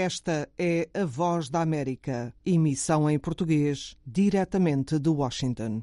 Esta é a Voz da América, emissão em português, diretamente de Washington.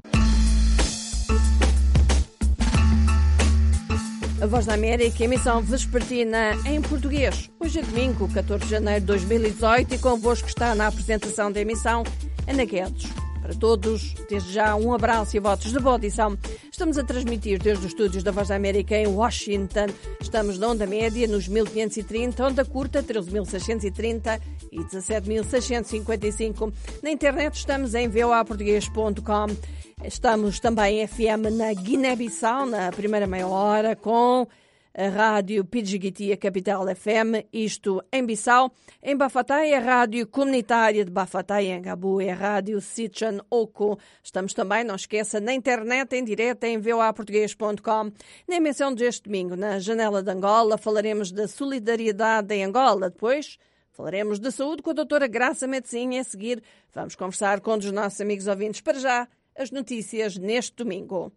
A Voz da América, emissão vespertina em português. Hoje é domingo, 14 de janeiro de 2018 e convosco está na apresentação da emissão Ana Guedes. Para todos, desde já um abraço e votos de boa audição. Estamos a transmitir desde os estúdios da Voz da América em Washington. Estamos na onda média nos 1530, onda curta 13.630 e 17.655. Na internet estamos em voaportugues.com. Estamos também em FM na Guiné-Bissau, na primeira meia hora, com a rádio Pidgiguiti, a Capital FM, isto em Bissau. Em Bafatá é a rádio comunitária de Bafatá, em Gabu é a rádio Sichan Oko. Estamos também, não esqueça, na internet, em direto, em voaportugues.com. Na emissão deste domingo, na Janela de Angola, falaremos da solidariedade em Angola. Depois falaremos de saúde com a doutora Graça Medicina e a seguir vamos conversar com um dos nossos amigos ouvintes. Para já, as notícias neste domingo.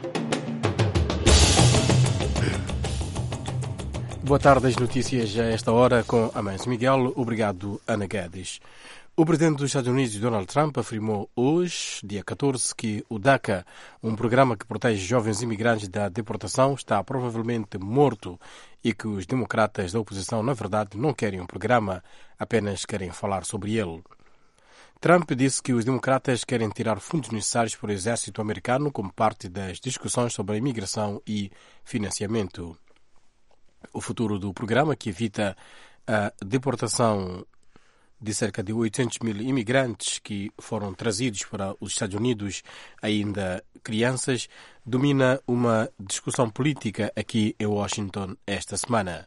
Boa tarde, as notícias a esta hora com Amâncio Miguel. Obrigado, Ana Guedes. O presidente dos Estados Unidos, Donald Trump, afirmou hoje, dia 14, que o DACA, um programa que protege jovens imigrantes da deportação, está provavelmente morto e que os democratas da oposição, na verdade, não querem um programa, apenas querem falar sobre ele. Trump disse que os democratas querem tirar fundos necessários para o exército americano como parte das discussões sobre a imigração e financiamento. O futuro do programa, que evita a deportação de cerca de 800 mil imigrantes que foram trazidos para os Estados Unidos, ainda crianças, domina uma discussão política aqui em Washington esta semana.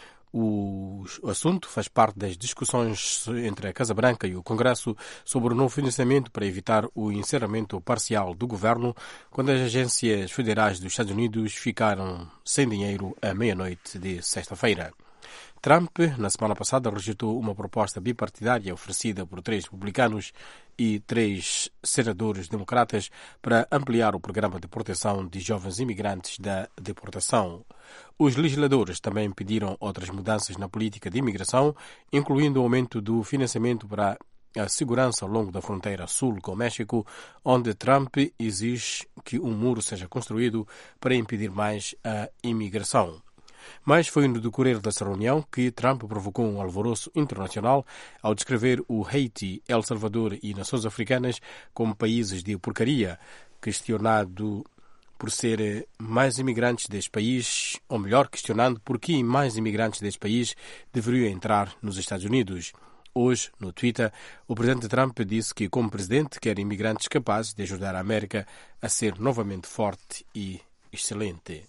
O assunto faz parte das discussões entre a Casa Branca e o Congresso sobre o novo financiamento para evitar o encerramento parcial do governo quando as agências federais dos Estados Unidos ficaram sem dinheiro à meia-noite de sexta-feira. Trump, na semana passada, rejeitou uma proposta bipartidária oferecida por 3 republicanos e 3 senadores democratas para ampliar o programa de proteção de jovens imigrantes da deportação. Os legisladores também pediram outras mudanças na política de imigração, incluindo o aumento do financiamento para a segurança ao longo da fronteira sul com o México, onde Trump exige que um muro seja construído para impedir mais a imigração. Mas foi no decorrer dessa reunião que Trump provocou um alvoroço internacional ao descrever o Haiti, El Salvador e Nações Africanas como países de porcaria, questionado por ser mais imigrantes deste país, ou melhor, questionando por que mais imigrantes deste país deveriam entrar nos Estados Unidos. Hoje, no Twitter, o presidente Trump disse que, como presidente, quer imigrantes capazes de ajudar a América a ser novamente forte e excelente.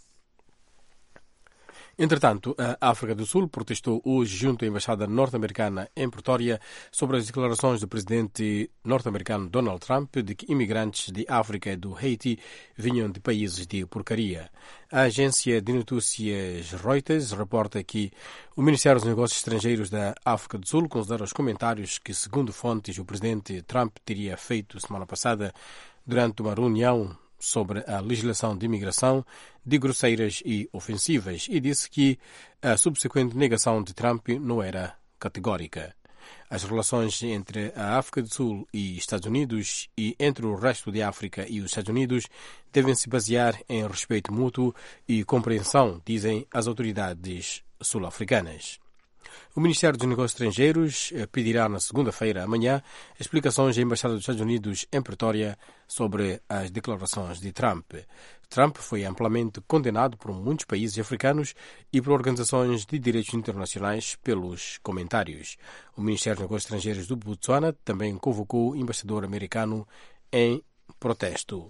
Entretanto, a África do Sul protestou hoje junto à Embaixada norte-americana em Pretória sobre as declarações do presidente norte-americano Donald Trump de que imigrantes de África e do Haiti vinham de países de porcaria. A agência de notícias Reuters reporta que o Ministério dos Negócios Estrangeiros da África do Sul considera os comentários que, segundo fontes, o presidente Trump teria feito semana passada durante uma reunião sobre a legislação de imigração de grosseiras e ofensivas e disse que a subsequente negação de Trump não era categórica. As relações entre a África do Sul e Estados Unidos e entre o resto de África e os Estados Unidos devem se basear em respeito mútuo e compreensão, dizem as autoridades sul-africanas. O Ministério dos Negócios Estrangeiros pedirá na segunda-feira, amanhã, explicações à Embaixada dos Estados Unidos em Pretória sobre as declarações de Trump. Trump foi amplamente condenado por muitos países africanos e por organizações de direitos internacionais pelos comentários. O Ministério dos Negócios Estrangeiros do Botsuana também convocou o embaixador americano em protesto.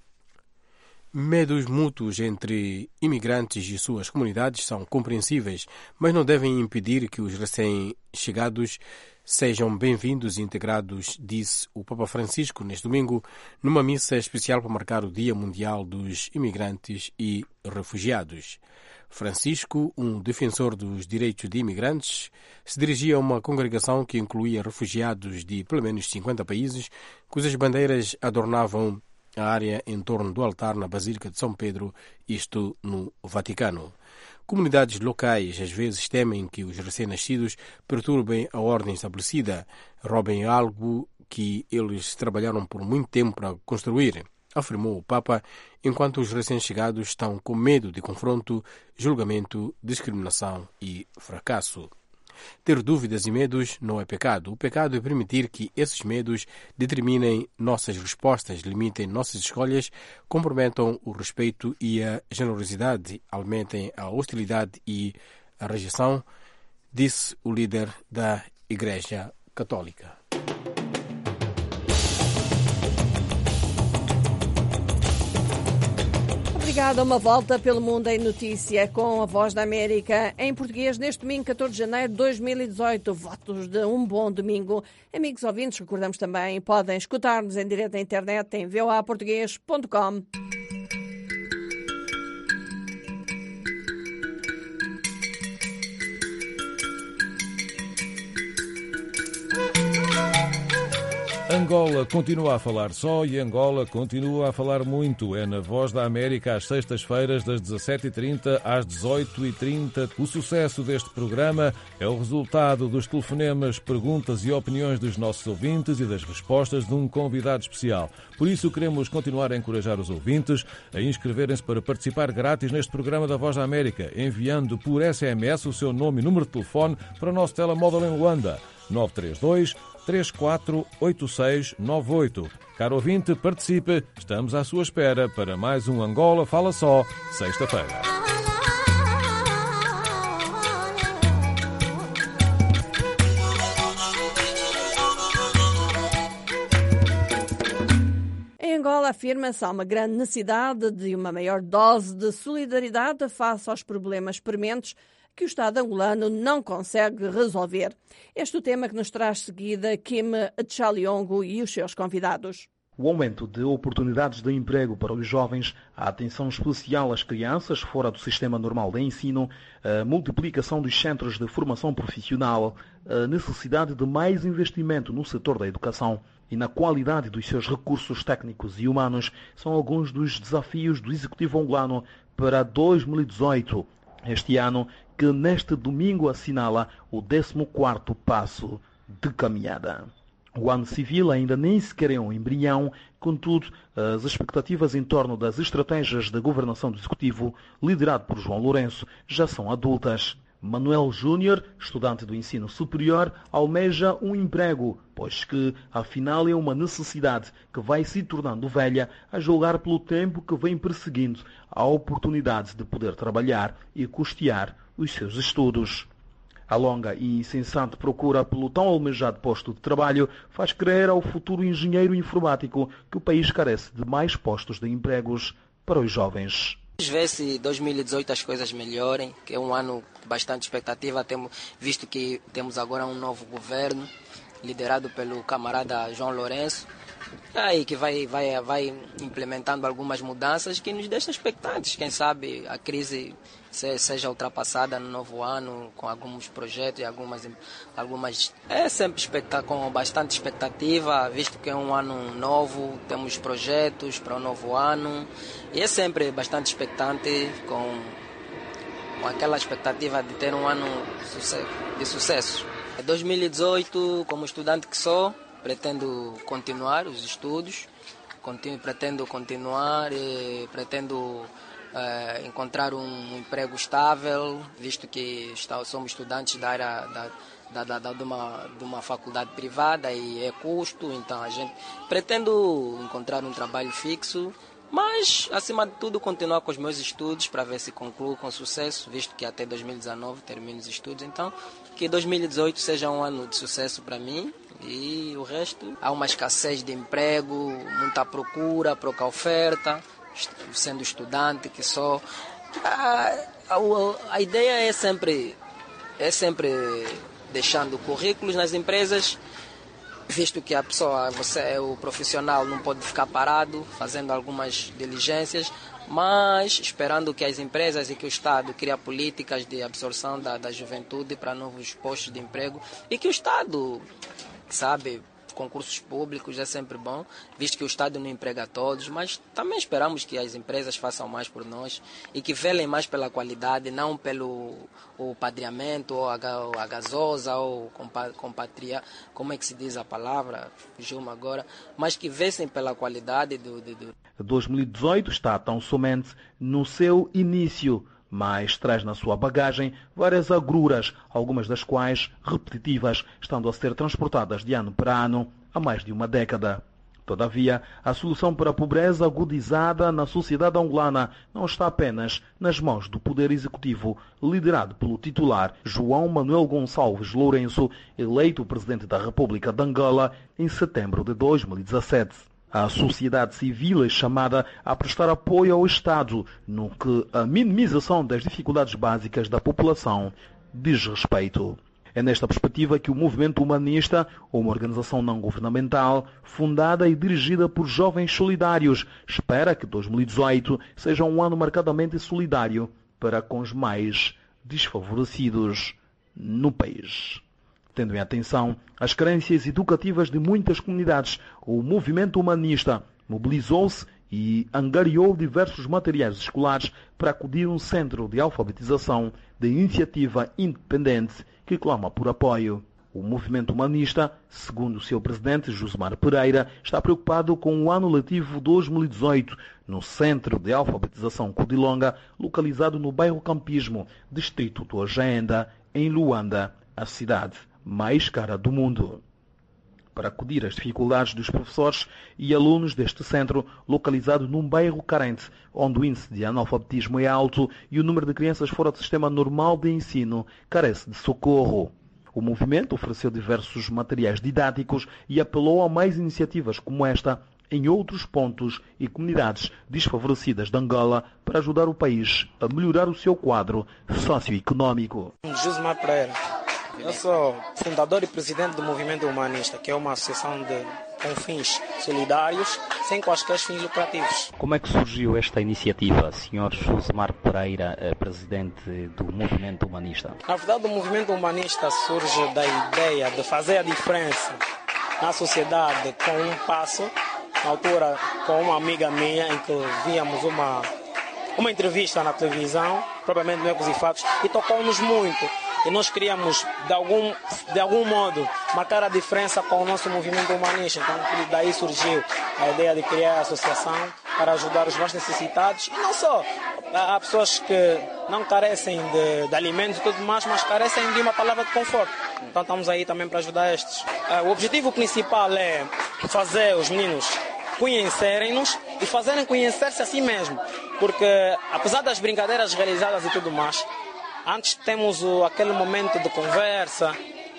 Medos mútuos entre imigrantes e suas comunidades são compreensíveis, mas não devem impedir que os recém-chegados sejam bem-vindos e integrados, disse o Papa Francisco neste domingo, numa missa especial para marcar o Dia Mundial dos Imigrantes e Refugiados. Francisco, um defensor dos direitos de imigrantes, se dirigia a uma congregação que incluía refugiados de pelo menos 50 países, cujas bandeiras adornavam a área em torno do altar na Basílica de São Pedro, isto no Vaticano. Comunidades locais às vezes temem que os recém-nascidos perturbem a ordem estabelecida, roubem algo que eles trabalharam por muito tempo para construir, afirmou o Papa, enquanto os recém-chegados estão com medo de confronto, julgamento, discriminação e fracasso. Ter dúvidas e medos não é pecado. O pecado é permitir que esses medos determinem nossas respostas, limitem nossas escolhas, comprometam o respeito e a generosidade, aumentem a hostilidade e a rejeição, disse o líder da Igreja Católica. Obrigada. Uma volta pelo mundo em notícia com a Voz da América em português neste domingo, 14 de janeiro de 2018. Votos de um bom domingo. Amigos ouvintes, recordamos também, podem escutar-nos em direto na internet em voaportugues.com. Angola continua a falar só e Angola continua a falar muito. É na Voz da América às sextas-feiras, das 17h30 às 18h30. O sucesso deste programa é o resultado dos telefonemas, perguntas e opiniões dos nossos ouvintes e das respostas de um convidado especial. Por isso, queremos continuar a encorajar os ouvintes a inscreverem-se para participar grátis neste programa da Voz da América, enviando por SMS o seu nome e número de telefone para o nosso telemóvel em Luanda, 932-348698. Caro ouvinte, participe. Estamos à sua espera para mais um Angola Fala Só, sexta-feira. Em Angola afirma-se há uma grande necessidade de uma maior dose de solidariedade face aos problemas prementes que o Estado angolano não consegue resolver. Este é o tema que nos traz seguida Kim Tchaliongo e os seus convidados. O aumento de oportunidades de emprego para os jovens, a atenção especial às crianças fora do sistema normal de ensino, a multiplicação dos centros de formação profissional, a necessidade de mais investimento no setor da educação e na qualidade dos seus recursos técnicos e humanos são alguns dos desafios do Executivo angolano para 2018. Este ano, que neste domingo assinala o 14º passo de caminhada. O ano civil ainda nem sequer é um embrião, contudo, as expectativas em torno das estratégias da governação do Executivo, liderado por João Lourenço, já são adultas. Manuel Júnior, estudante do ensino superior, almeja um emprego, pois que, afinal, é uma necessidade que vai se tornando velha a julgar pelo tempo que vem perseguindo a oportunidade de poder trabalhar e custear os seus estudos. A longa e incessante procura pelo tão almejado posto de trabalho faz crer ao futuro engenheiro informático que o país carece de mais postos de empregos para os jovens. Vamos ver se 2018 as coisas melhorem, que é um ano de bastante expectativa, visto que temos agora um novo governo, liderado pelo camarada João Lourenço, aí que vai implementando algumas mudanças que nos deixam expectantes. Quem sabe a crise seja ultrapassada no novo ano, com alguns projetos e algumas é sempre com bastante expectativa, visto que é um ano novo, temos projetos para o novo ano, e é sempre bastante expectante, com aquela expectativa de ter um ano de sucesso. Em 2018, como estudante que sou, pretendo continuar os estudos, pretendo encontrar um emprego estável, visto que somos estudantes da área de uma faculdade privada e é custo, então a gente pretendo encontrar um trabalho fixo, mas acima de tudo continuar com os meus estudos para ver se concluo com sucesso, visto que até 2019 termino os estudos, então que 2018 seja um ano de sucesso para mim. E o resto, há uma escassez de emprego, muita procura, pouca oferta, sendo estudante que sou. A ideia é sempre deixando currículos nas empresas, visto que o profissional não pode ficar parado, fazendo algumas diligências, mas esperando que as empresas e que o Estado criem políticas de absorção da juventude para novos postos de emprego e que o Estado, concursos públicos é sempre bom, visto que o Estado não emprega a todos, mas também esperamos que as empresas façam mais por nós e que velem mais pela qualidade, não pelo o padreamento, ou a gasosa, ou compatria, como é que se diz a palavra, fugiu-me agora, mas que vessem pela qualidade do... 2018 está tão somente no seu início, mas traz na sua bagagem várias agruras, algumas das quais repetitivas, estando a ser transportadas de ano para ano há mais de uma década. Todavia, a solução para a pobreza agudizada na sociedade angolana não está apenas nas mãos do Poder Executivo, liderado pelo titular João Manuel Gonçalves Lourenço, eleito presidente da República de Angola em setembro de 2017. A sociedade civil é chamada a prestar apoio ao Estado no que a minimização das dificuldades básicas da população diz respeito. É nesta perspectiva que o Movimento Humanista, uma organização não governamental, fundada e dirigida por jovens solidários, espera que 2018 seja um ano marcadamente solidário para com os mais desfavorecidos no país. Tendo em atenção as carências educativas de muitas comunidades, o Movimento Humanista mobilizou-se e angariou diversos materiais escolares para acudir a um centro de alfabetização de iniciativa independente que clama por apoio. O Movimento Humanista, segundo o seu presidente Josemar Pereira, está preocupado com o ano letivo 2018 no Centro de Alfabetização Codilonga, localizado no bairro Campismo, distrito do Agenda, em Luanda, a cidade mais cara do mundo. Para acudir às dificuldades dos professores e alunos deste centro, localizado num bairro carente, onde o índice de analfabetismo é alto e o número de crianças fora do sistema normal de ensino carece de socorro. O movimento ofereceu diversos materiais didáticos e apelou a mais iniciativas como esta em outros pontos e comunidades desfavorecidas de Angola para ajudar o país a melhorar o seu quadro socioeconômico. Josemar Pereira. Eu sou fundador e presidente do Movimento Humanista, que é uma associação com fins solidários, sem quaisquer fins lucrativos. Como é que surgiu esta iniciativa, Sr. Josemar Pereira, presidente do Movimento Humanista? Na verdade, o Movimento Humanista surge da ideia de fazer a diferença na sociedade com um passo. Na altura, com uma amiga minha, em que víamos uma entrevista na televisão, propriamente no Ecos e Fatos, e tocou-nos muito. E nós queríamos, de algum modo, marcar a diferença com o nosso movimento humanista. Então, daí surgiu a ideia de criar a associação para ajudar os mais necessitados. E não só. Há pessoas que não carecem de alimentos e tudo mais, mas carecem de uma palavra de conforto. Então, estamos aí também para ajudar estes. O objetivo principal é fazer os meninos conhecerem-nos e fazerem conhecer-se a si mesmo. Porque, apesar das brincadeiras realizadas e tudo mais, antes temos aquele momento de conversa,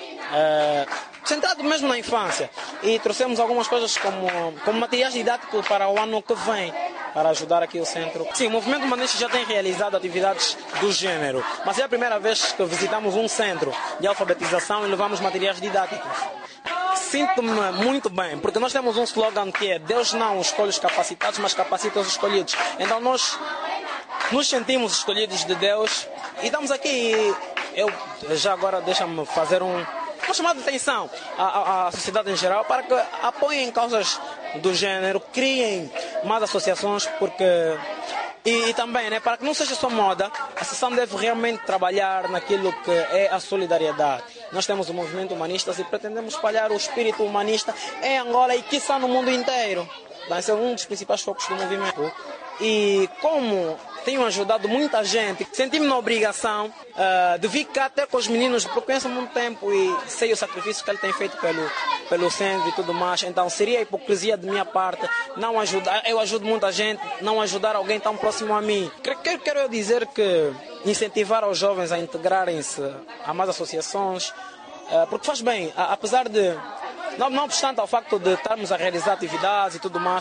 centrado mesmo na infância. E trouxemos algumas coisas como materiais didáticos para o ano que vem, para ajudar aqui o centro. Sim, o Movimento Humanista já tem realizado atividades do gênero, mas é a primeira vez que visitamos um centro de alfabetização e levamos materiais didáticos. Sinto-me muito bem, porque nós temos um slogan que é Deus não escolhe os capacitados, mas capacita os escolhidos. Então nós nos sentimos escolhidos de Deus e estamos aqui. Eu já agora deixa-me fazer uma chamada de atenção à sociedade em geral para que apoiem causas do gênero, criem mais associações, porque e também, né, para que não seja só moda, a associação deve realmente trabalhar naquilo que é a solidariedade. Nós temos o Movimento Humanista e pretendemos espalhar o espírito humanista em Angola e quiçá no mundo inteiro. Vai ser um dos principais focos do movimento. E como tenho ajudado muita gente, senti-me na obrigação de vir cá até com os meninos, porque conheço há muito tempo e sei o sacrifício que ele tem feito pelo centro e tudo mais. Então seria hipocrisia de minha parte não ajudar. Eu ajudo muita gente, não ajudar alguém tão próximo a mim. Quero eu dizer que incentivar os jovens a integrarem-se a mais associações, porque faz bem, apesar de... Não obstante ao facto de estarmos a realizar atividades e tudo mais,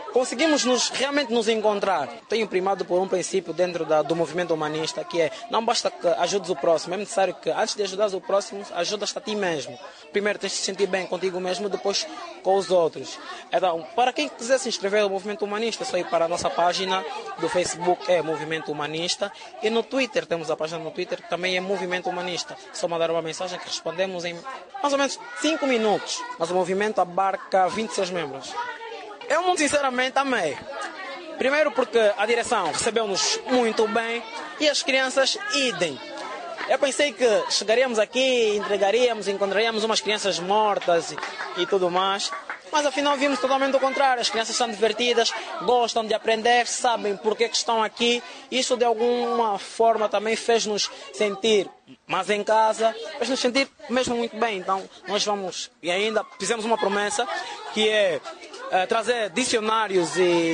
conseguimos realmente nos encontrar. Tenho primado por um princípio dentro do movimento humanista, que é, não basta que ajudes o próximo, é necessário que antes de ajudares o próximo, ajudas a ti mesmo. Primeiro tens de se sentir bem contigo mesmo, depois com os outros. Então, para quem quiser se inscrever no movimento humanista, é só ir para a nossa página do Facebook, é Movimento Humanista, e no Twitter, temos a página no Twitter, que também é Movimento Humanista. Só mandar uma mensagem que respondemos em mais ou menos 5 minutos, mas o movimento abarca 26 membros. Eu, muito sinceramente, amei. Primeiro porque a direção recebeu-nos muito bem e as crianças idem. Eu pensei que chegaríamos aqui, encontraríamos umas crianças mortas e tudo mais, mas afinal vimos totalmente o contrário. As crianças são divertidas, gostam de aprender, sabem porque que estão aqui. Isso de alguma forma também fez-nos sentir mais em casa, fez-nos sentir mesmo muito bem. Então nós vamos, e ainda fizemos uma promessa, que é trazer dicionários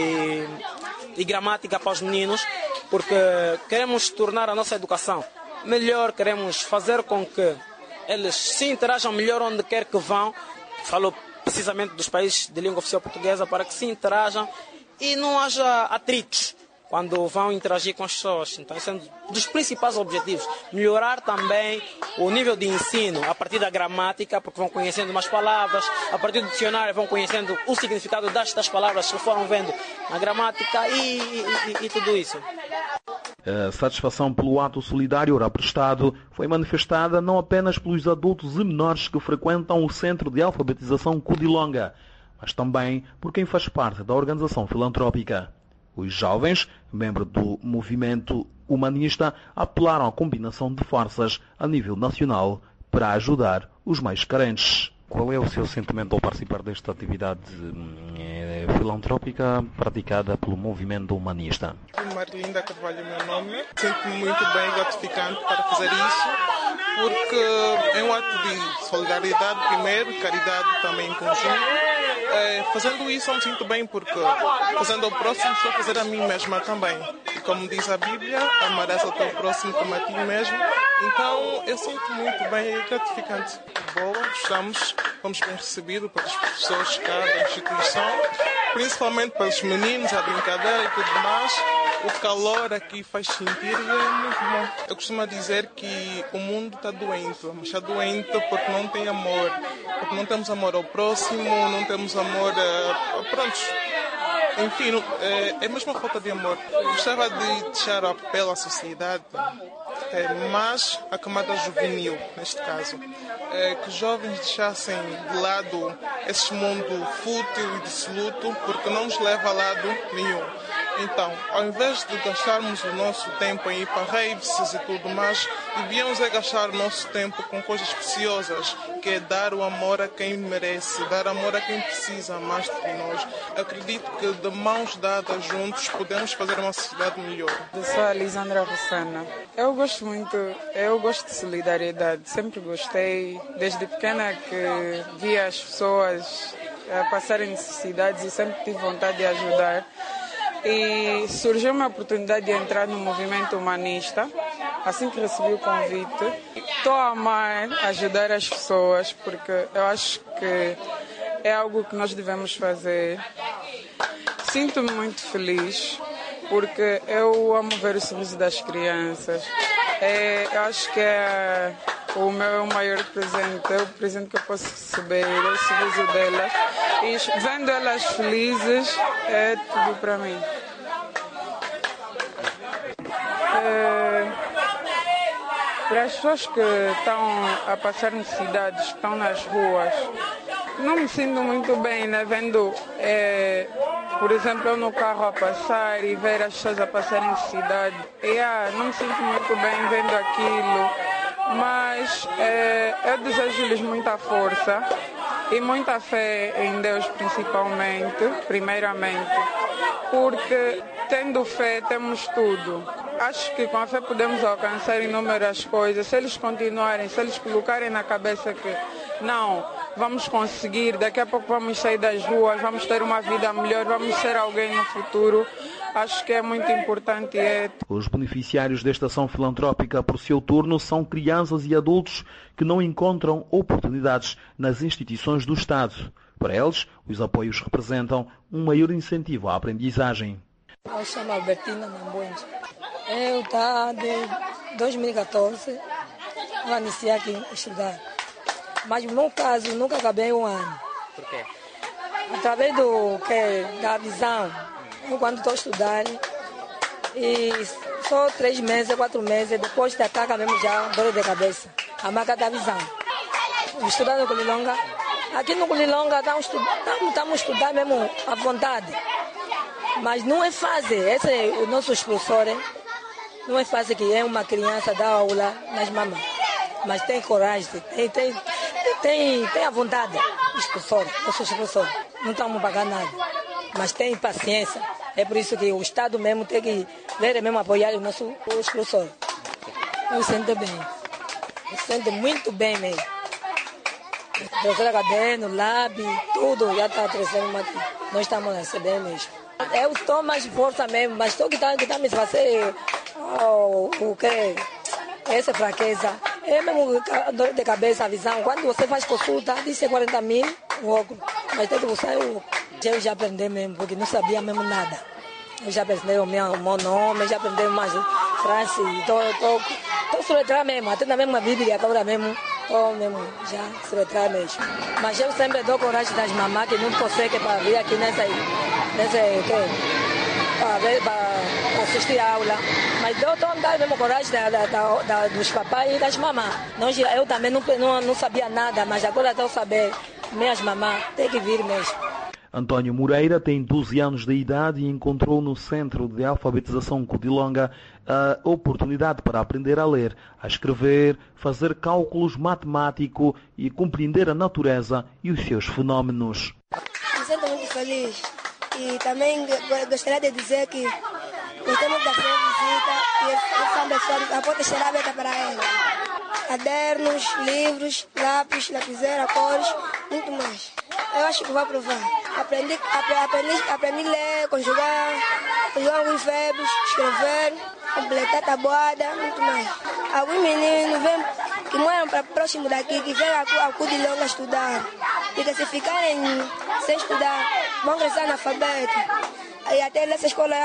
e gramática para os meninos, porque queremos tornar a nossa educação melhor, queremos fazer com que eles se interajam melhor onde quer que vão. Falo precisamente dos países de língua oficial portuguesa, para que se interajam e não haja atritos quando vão interagir com as pessoas. Então, esse é um dos principais objetivos. Melhorar também o nível de ensino a partir da gramática, porque vão conhecendo mais palavras, a partir do dicionário vão conhecendo o significado das palavras que foram vendo na gramática e tudo isso. A satisfação pelo ato solidário ora prestado foi manifestada não apenas pelos adultos e menores que frequentam o Centro de Alfabetização Cudilonga, mas também por quem faz parte da organização filantrópica. Os jovens, membros do movimento humanista, apelaram à combinação de forças a nível nacional para ajudar os mais carentes. Qual é o seu sentimento ao participar desta atividade filantrópica praticada pelo movimento humanista? Marlinda Carvalho é o meu nome. Sinto-me muito bem, gratificante para fazer isso, porque é um ato de solidariedade primeiro, caridade também em conjunto. Fazendo isso eu me sinto bem, porque fazendo ao próximo estou a fazer a mim mesma também. E como diz a Bíblia, amarás ao teu próximo como a ti mesmo. Então eu sinto muito bem, é gratificante. Boa, fomos bem recebidos pelas pessoas cá da instituição, principalmente pelos meninos, a brincadeira e tudo mais. O calor aqui faz sentir e é muito bom. Eu costumo dizer que o mundo está doente, mas está doente porque não tem amor. Porque não temos amor ao próximo, não temos amor pronto. Enfim, é mesmo a falta de amor. Eu gostava de deixar o apelo à sociedade, mas a camada juvenil, neste caso, que os jovens deixassem de lado esse mundo fútil e dissoluto, porque não nos leva a lado nenhum. Então, ao invés de gastarmos o nosso tempo em ir para raves e tudo mais, devíamos gastar o nosso tempo com coisas preciosas, que é dar o amor a quem merece, dar amor a quem precisa mais do que nós. Acredito que de mãos dadas juntos podemos fazer uma sociedade melhor. Eu sou a Lisandra Rossana. Eu gosto de solidariedade, sempre gostei, desde pequena que via as pessoas passarem necessidades e sempre tive vontade de ajudar. E surgiu uma oportunidade de entrar no movimento humanista, assim que recebi o convite. Estou a amar ajudar as pessoas, porque eu acho que é algo que nós devemos fazer. Sinto-me muito feliz, porque eu amo ver o sorriso das crianças. Eu acho que é o meu maior presente, é o presente que eu posso receber, é o sorriso delas. E vendo elas felizes, é tudo para mim. Para as pessoas que estão a passar necessidades, que estão nas ruas, não me sinto muito bem, né? Vendo, por exemplo, eu no carro a passar e ver as pessoas a passar necessidade. Não me sinto muito bem vendo aquilo, mas eu desejo-lhes muita força e muita fé em Deus, primeiramente, porque tendo fé temos tudo. Acho que com a fé podemos alcançar inúmeras coisas. Se eles continuarem, se eles colocarem na cabeça que não, vamos conseguir, daqui a pouco vamos sair das ruas, vamos ter uma vida melhor, vamos ser alguém no futuro, acho que é muito importante. Os beneficiários desta ação filantrópica, por seu turno, são crianças e adultos que não encontram oportunidades nas instituições do Estado. Para eles, os apoios representam um maior incentivo à aprendizagem. Eu chamo Albertina Nambuenje. Eu de 2014 vou iniciar aqui a estudar. Mas no meu caso, nunca acabei um ano. Por quê? Através da visão, eu quando estou estudando, e só 3 meses, 4 meses, depois da ataca mesmo já, dor de cabeça. A marca da visão. Estudando no Culilonga. Aqui no Culilonga estamos estudando mesmo à vontade. Mas não é fácil. Esse é o nosso professor. Não é fácil que é uma criança dar aula nas mamães. Mas tem coragem, tem a vontade. Os professores, não estamos pagando nada. Mas tem paciência. É por isso que o Estado mesmo tem que ver mesmo apoiar os professores. Eu sinto bem. Eu sinto muito bem mesmo. O professor Acadêmico, Lab, tudo já está crescendo aqui. Nós estamos recebendo mesmo. Eu estou mais força mesmo, mas estou que está me fazendo o que? Essa fraqueza. É mesmo dor de cabeça, a visão. Quando você faz consulta, diz 40 mil o óculos. Mas tem que usar o óculos. Eu já aprendi mesmo, porque não sabia mesmo nada. Eu já aprendi o meu nome, já aprendi mais frases. Estou soletrando mesmo, até na mesma Bíblia agora mesmo. Estou mesmo já soletrando mesmo. Mas eu sempre dou coragem das mamás que não conseguem para vir aqui para assistir a aula. Mas eu estou dando mesmo coragem dos papais e das mamás. Eu também não sabia nada, mas agora estou sabendo. Minhas mamás têm que vir mesmo. António Moreira tem 12 anos de idade e encontrou no Centro de Alfabetização Culilonga a oportunidade para aprender a ler, a escrever, fazer cálculos matemáticos e compreender a natureza e os seus fenómenos. Me sinto muito feliz e também gostaria de dizer que gostamos da sua visita e são pessoas, a porta estará aberta para elas. Cadernos, livros, lápis, lapiseira, cores, muito mais. Eu acho que vou aprovar. Aprendi a ler, conjugar alguns verbos, escrever, completar tabuada, muito mais. Alguns meninos que moram próximo daqui, que vêm ao Culilonga estudar. Porque se ficarem sem estudar, vão crescer analfabeto. E até nessa escola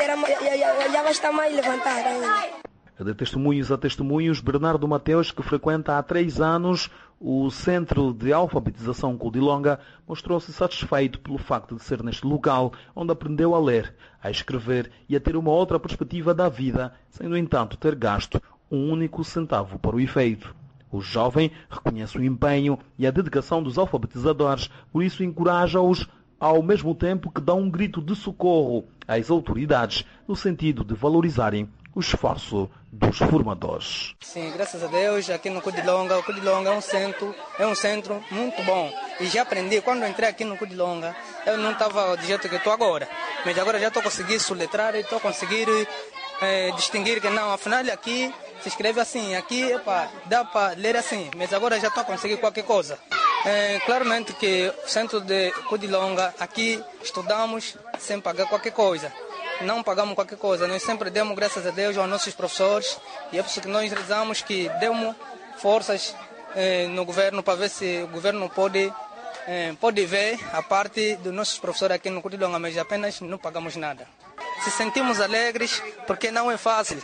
já vai estar mais levantada ainda. De testemunhos a testemunhos, Bernardo Mateus, que frequenta há 3 anos o Centro de Alfabetização Culilonga, mostrou-se satisfeito pelo facto de ser neste local onde aprendeu a ler, a escrever e a ter uma outra perspectiva da vida, sem, no entanto, ter gasto um único centavo para o efeito. O jovem reconhece o empenho e a dedicação dos alfabetizadores, por isso encoraja-os, ao mesmo tempo que dá um grito de socorro às autoridades, no sentido de valorizarem o esforço dos formadores. Sim, graças a Deus, aqui no Culilonga, o Culilonga é um centro muito bom. E já aprendi, quando entrei aqui no Culilonga, eu não estava do jeito que estou agora. Mas agora já estou conseguindo soletrar e estou conseguindo distinguir que não, afinal aqui se escreve assim, aqui dá para ler assim, mas agora já estou conseguindo qualquer coisa. Claramente que o centro de Culilonga, aqui estudamos sem pagar qualquer coisa. Não pagamos qualquer coisa, nós sempre demos graças a Deus aos nossos professores e é por isso que nós rezamos que demos forças no governo para ver se o governo pode ver a parte dos nossos professores aqui no Culilonga, mas apenas não pagamos nada. Se sentimos alegres porque não é fácil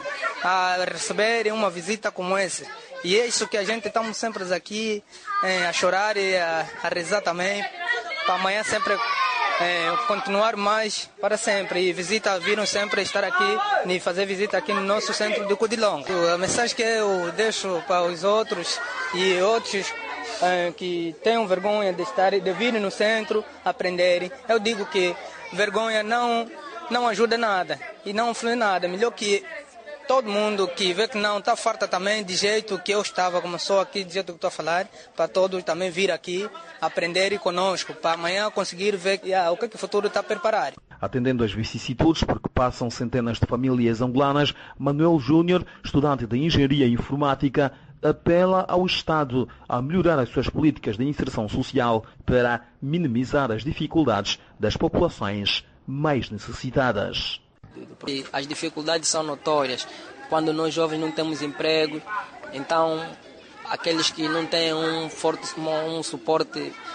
receber uma visita como essa. E é isso que a gente estamos sempre aqui a chorar e a rezar também, para amanhã sempre continuar mais para sempre. E viram sempre estar aqui e fazer visita aqui no nosso centro de Culilonga. A mensagem que eu deixo para os outros e outros que tenham vergonha de vir no centro aprenderem, eu digo que vergonha não ajuda nada e não flui nada. Melhor que todo mundo que vê que não está farta também, de jeito que eu estava, como sou aqui, de jeito que estou a falar, para todos também vir aqui, aprenderem conosco, para amanhã conseguir ver o que o futuro está a preparar. Atendendo às vicissitudes por que passam centenas de famílias angolanas, Manuel Júnior, estudante de Engenharia Informática, apela ao Estado a melhorar as suas políticas de inserção social para minimizar as dificuldades das populações mais necessitadas. As dificuldades são notórias. Quando nós jovens não temos emprego, então aqueles que não têm um suporte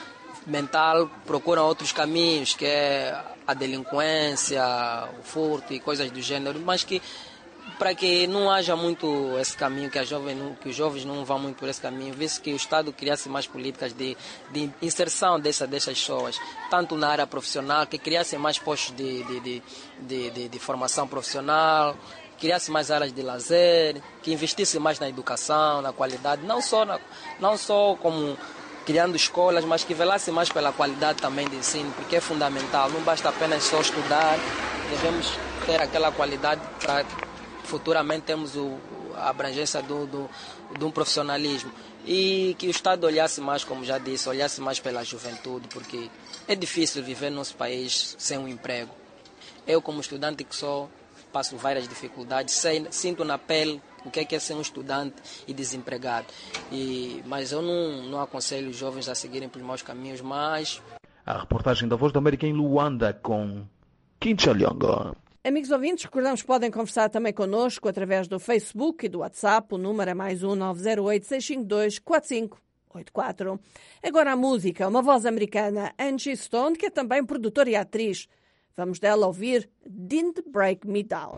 mental procuram outros caminhos, que é a delinquência, o furto e coisas do gênero, mas que para que não haja muito esse caminho, que os jovens não vão muito por esse caminho, visto que o Estado criasse mais políticas de inserção dessas pessoas, tanto na área profissional, que criasse mais postos de formação profissional, criasse mais áreas de lazer, que investisse mais na educação, na qualidade, não só como criando escolas, mas que velasse mais pela qualidade também de ensino, porque é fundamental. Não basta apenas só estudar, devemos ter aquela qualidade para futuramente termos a abrangência de um profissionalismo. E que o Estado olhasse mais, como já disse, olhasse mais pela juventude, porque é difícil viver no nosso país sem um emprego. Eu, como estudante que sou, passo várias dificuldades, sinto na pele o que é ser um estudante e desempregado. Mas eu não aconselho os jovens a seguirem pelos maus caminhos, mas... A reportagem da Voz da América em Luanda com Kinchalongo. Amigos ouvintes, recordamos que podem conversar também connosco através do Facebook e do WhatsApp. O número é mais 1-908-652-4584. Agora a música, uma voz americana, Angie Stone, que é também produtora e atriz. Vamos dela ouvir Didn't Break Me Down.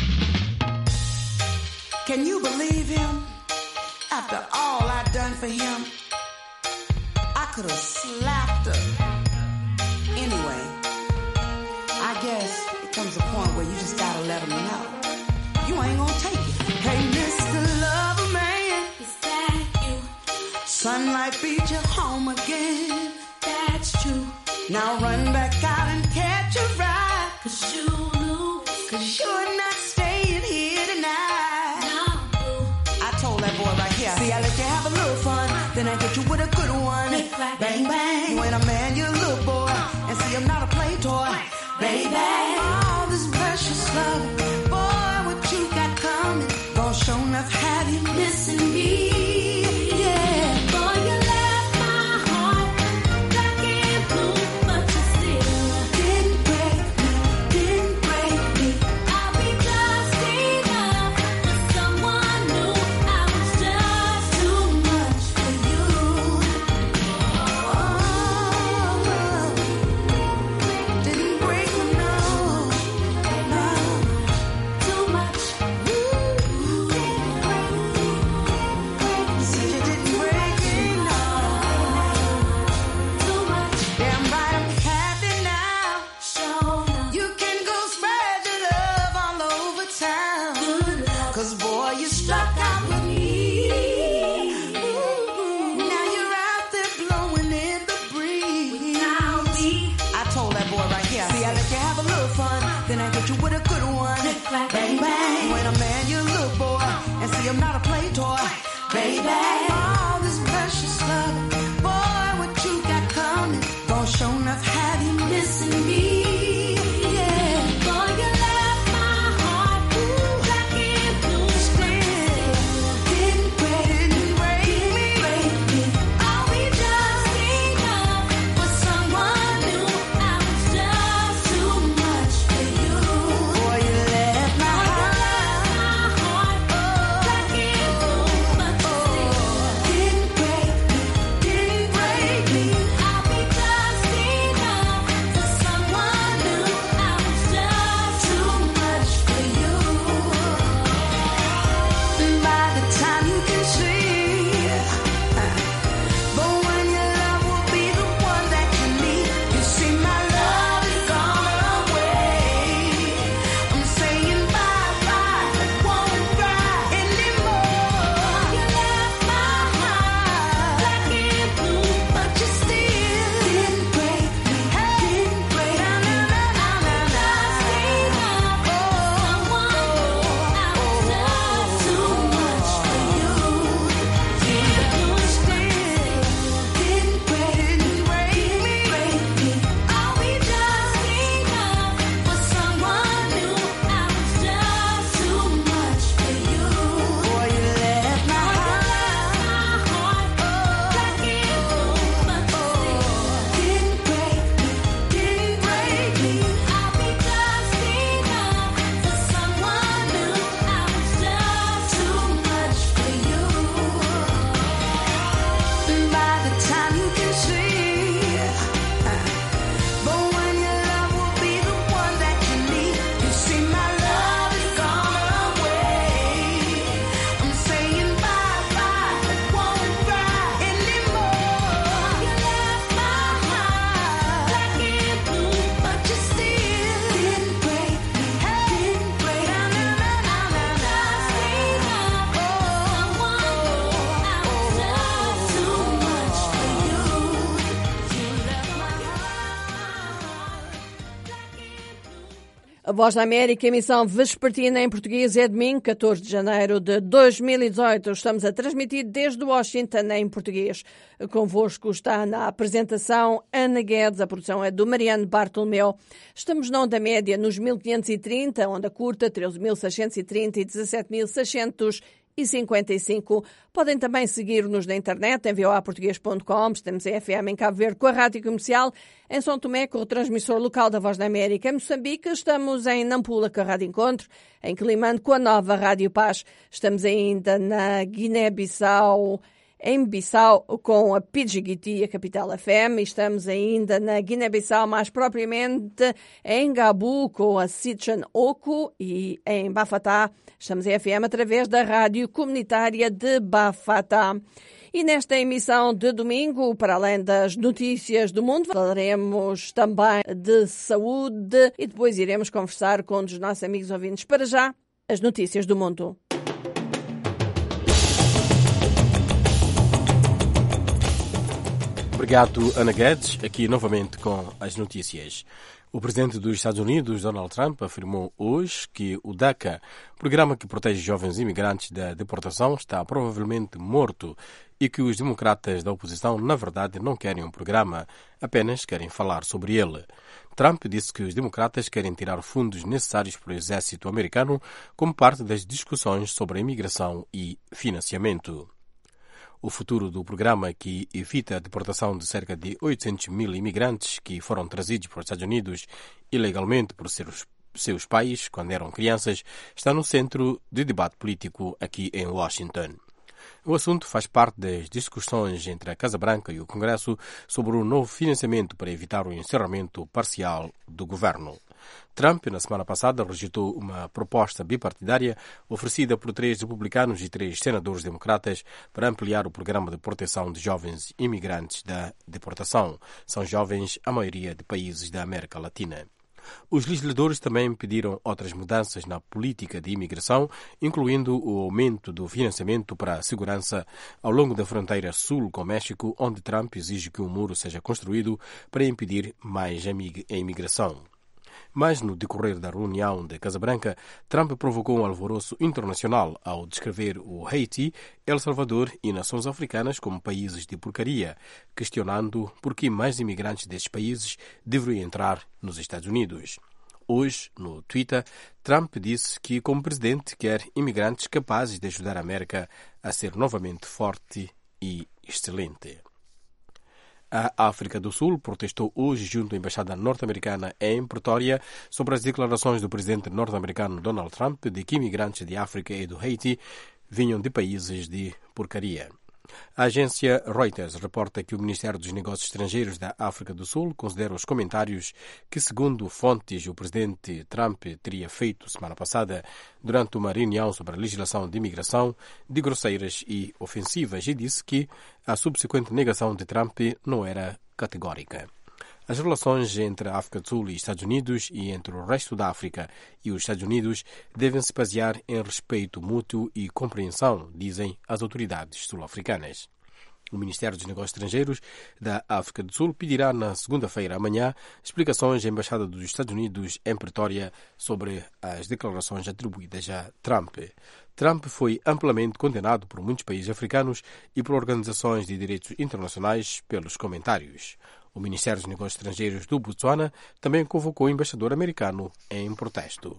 Can you believe him? After all I've done for him, I could have slapped her. Anyway, I guess it comes a point where you just gotta let him know you ain't gonna take it. Hey, Mr. Lover Man, is that you? Sunlight beat you home again. That's true. Now run back out and catch a ride. 'Cause you're not staying here tonight. No. I told that boy right here. See, I let you have a little fun, then I get you with a good one. Bang, bang. You ain't a man, you're a little boy. And see, I'm not a play toy. Baby, all this precious love, boy, what you got coming, gon' show enough have you missing me. Yeah, boy, you left my heart black and blue, but you still didn't break me. I'll be just enough for someone new. I was just too much for you. Didn't break me, no. Too much. Said you didn't break me, no. Too much. Damn right, I'm happy now. You can go spread your love all over town. 'Cause boy, you struck out with me. Now you're out there blowing in the breeze. I told that boy right here. See, I let you have a little fun, then I get you with a good one. Bang, bang. You ain't a man, you're a little boy. And see, I'm not a play toy. Baby, all this precious love, boy, what you got coming, gon' show enough have you missing me. Yeah, boy, you left my heart black and blue. Still didn't break me. I'll be just enough for someone new. I was just too much for you. Boy, you left my heart black and blue, but you still didn't break me. A Voz da América, emissão vespertina em português, é domingo, 14 de janeiro de 2018. Estamos a transmitir desde Washington em português. Convosco está na apresentação Ana Guedes, a produção é do Mariano Bartolomeu. Estamos na onda média nos 1530, onda curta 13.630 e 17.655. Podem também seguir-nos na internet em voaportuguês.com. Estamos em FM em Cabo Verde com a Rádio Comercial. Em São Tomé, com o transmissor local da Voz da América. Em Moçambique, estamos em Nampula com a Rádio Encontro. Em Quelimane com a nova Rádio Paz. Estamos ainda na Guiné-Bissau, em Bissau, com a Pidgiguiti, a Capital FM. Estamos ainda na Guiné-Bissau, mais propriamente em Gabu, com a Sitchan Oku, e em Bafatá estamos em FM através da Rádio Comunitária de Bafatá. E nesta emissão de domingo, para além das notícias do mundo, falaremos também de saúde e depois iremos conversar com um dos nossos amigos ouvintes. Para já, as notícias do mundo. Obrigado, Ana Guedes, aqui novamente com as notícias. O presidente dos Estados Unidos, Donald Trump, afirmou hoje que o DACA, programa que protege jovens imigrantes da deportação, está provavelmente morto e que os democratas da oposição, na verdade, não querem um programa, apenas querem falar sobre ele. Trump disse que os democratas querem tirar fundos necessários para o exército americano como parte das discussões sobre a imigração e financiamento. O futuro do programa, que evita a deportação de cerca de 800 mil imigrantes que foram trazidos para os Estados Unidos ilegalmente por seus pais quando eram crianças, está no centro de debate político aqui em Washington. O assunto faz parte das discussões entre a Casa Branca e o Congresso sobre o novo financiamento para evitar o encerramento parcial do governo. Trump, na semana passada, rejeitou uma proposta bipartidária oferecida por 3 republicanos e 3 senadores democratas para ampliar o programa de proteção de jovens imigrantes da deportação. São jovens, a maioria de países da América Latina. Os legisladores também pediram outras mudanças na política de imigração, incluindo o aumento do financiamento para a segurança ao longo da fronteira sul com o México, onde Trump exige que um muro seja construído para impedir mais a imigração. Mas, no decorrer da reunião da Casa Branca, Trump provocou um alvoroço internacional ao descrever o Haiti, El Salvador e nações africanas como países de porcaria, questionando por que mais imigrantes destes países deveriam entrar nos Estados Unidos. Hoje, no Twitter, Trump disse que, como presidente, quer imigrantes capazes de ajudar a América a ser novamente forte e excelente. A África do Sul protestou hoje junto à Embaixada norte-americana em Pretória sobre as declarações do presidente norte-americano Donald Trump de que imigrantes de África e do Haiti vinham de países de porcaria. A agência Reuters reporta que o Ministério dos Negócios Estrangeiros da África do Sul considera os comentários que, segundo fontes, o presidente Trump teria feito semana passada durante uma reunião sobre a legislação de imigração de grosseiras e ofensivas e disse que a subsequente negação de Trump não era categórica. As relações entre a África do Sul e Estados Unidos e entre o resto da África e os Estados Unidos devem se basear em respeito mútuo e compreensão, dizem as autoridades sul-africanas. O Ministério dos Negócios Estrangeiros da África do Sul pedirá na segunda-feira amanhã explicações à Embaixada dos Estados Unidos em Pretória sobre as declarações atribuídas a Trump. Trump foi amplamente condenado por muitos países africanos e por organizações de direitos internacionais pelos comentários. O Ministério dos Negócios Estrangeiros do Botsuana também convocou o embaixador americano em protesto.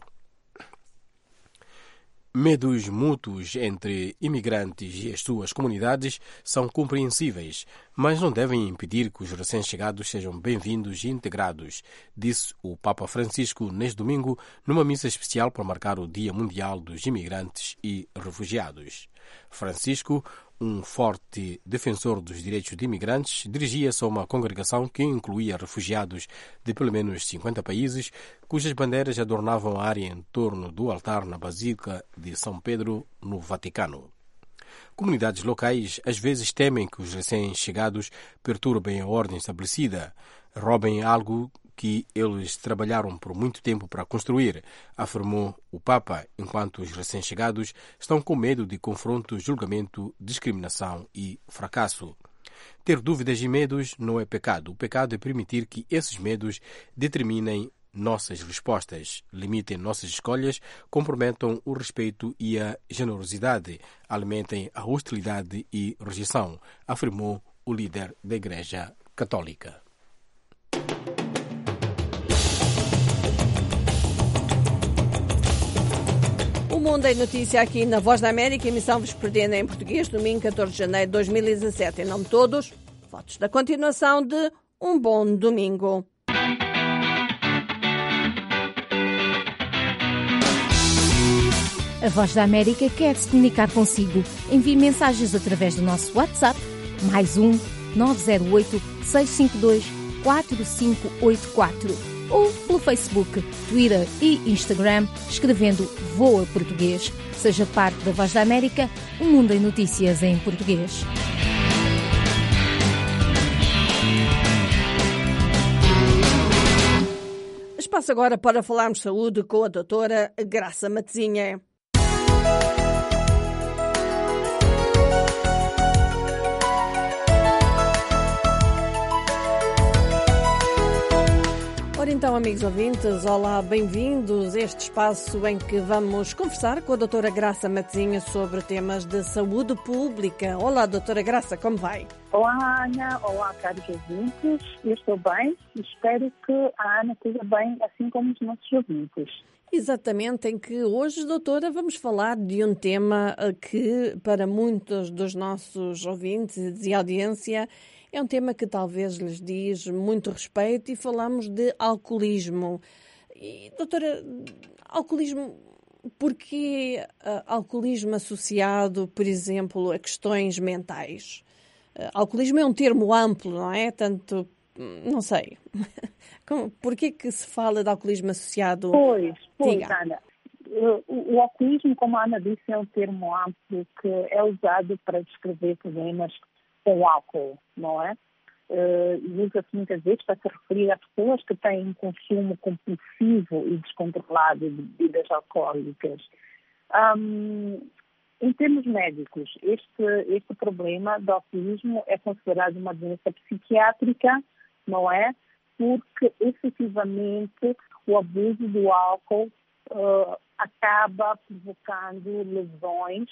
Medos mútuos entre imigrantes e as suas comunidades são compreensíveis, mas não devem impedir que os recém-chegados sejam bem-vindos e integrados, disse o Papa Francisco neste domingo numa missa especial para marcar o Dia Mundial dos Imigrantes e Refugiados. Francisco, um forte defensor dos direitos de imigrantes, dirigia-se a uma congregação que incluía refugiados de pelo menos 50 países, cujas bandeiras adornavam a área em torno do altar na Basílica de São Pedro, no Vaticano. Comunidades locais às vezes temem que os recém-chegados perturbem a ordem estabelecida, roubem algo que eles trabalharam por muito tempo para construir, afirmou o Papa, enquanto os recém-chegados estão com medo de confronto, julgamento, discriminação e fracasso. Ter dúvidas e medos não é pecado. O pecado é permitir que esses medos determinem nossas respostas, limitem nossas escolhas, comprometam o respeito e a generosidade, alimentem a hostilidade e rejeição, afirmou o líder da Igreja Católica. O Mundo em Notícia aqui na Voz da América, emissão vespertina em português, domingo 14 de janeiro de 2017. Em nome de todos, votos da continuação de um bom domingo. A Voz da América quer se comunicar consigo. Envie mensagens através do nosso WhatsApp, +1 908 652 4584 ou pelo Facebook, Twitter e Instagram, escrevendo VOA Português. Seja parte da Voz da América, o mundo em notícias em português. Espaço agora para falarmos de saúde com a doutora Graça Matezinha. Ora então, amigos ouvintes, olá, bem-vindos a este espaço em que vamos conversar com a doutora Graça Matezinha sobre temas de saúde pública. Olá, doutora Graça, como vai? Olá, Ana. Olá, caros ouvintes. Eu estou bem e espero que a Ana esteja bem, assim como os nossos ouvintes. Exatamente, em que hoje, doutora, vamos falar de um tema que, para muitos dos nossos ouvintes e audiência, é um tema que talvez lhes diz muito respeito, e falamos de alcoolismo. E, doutora, alcoolismo, porquê alcoolismo associado, por exemplo, a questões mentais? Alcoolismo é um termo amplo, não é? Tanto, não sei. Porquê que se fala de alcoolismo associado? Pois, Ana. O alcoolismo, como a Ana disse, é um termo amplo que é usado para descrever problemas com álcool, não é? E usa-se muitas vezes para se referir a pessoas que têm um consumo compulsivo e descontrolado de bebidas alcoólicas. Em termos médicos, este problema do alcoolismo é considerado uma doença psiquiátrica, não é? Porque, efetivamente, o abuso do álcool acaba provocando lesões